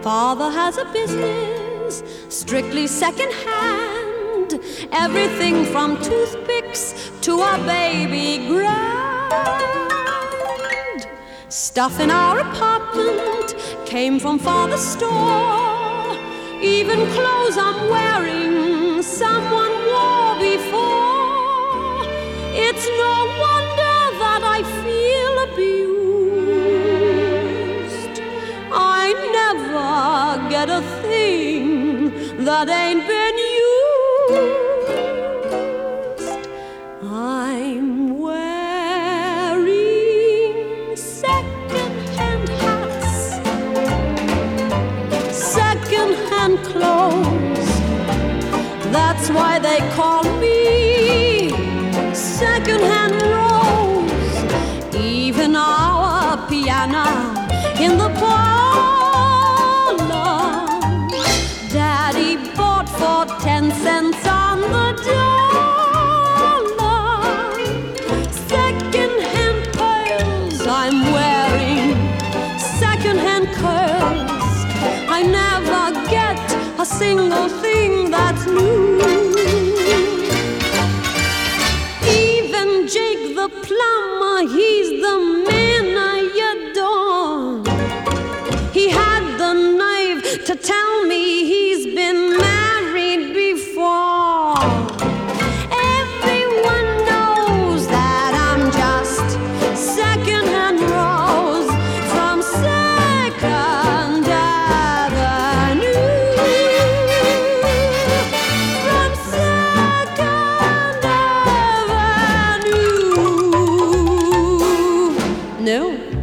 Father has a business, strictly second-hand. Everything from toothpicks to a baby grand. Stuff in our apartment came from Father's store. Even clothes I'm wearing, someone wore before. It's no wonder that I feel abused. I never get a thing that ain't been used. I'm wearing second-hand hats, second-hand clothes. That's why they call me second-hand Rose. Even our piano in the parlor, Daddy bought for 10 cents on the dollar. Second-hand pearls I'm wearing, second-hand curls. I never get a single thing that's new. Even Jake the plumber, he's the man I adore. He had the nerve to tell me he's been married before. Everyone knows that I'm just second-hand Rose from Second Avenue. From Second Avenue. No.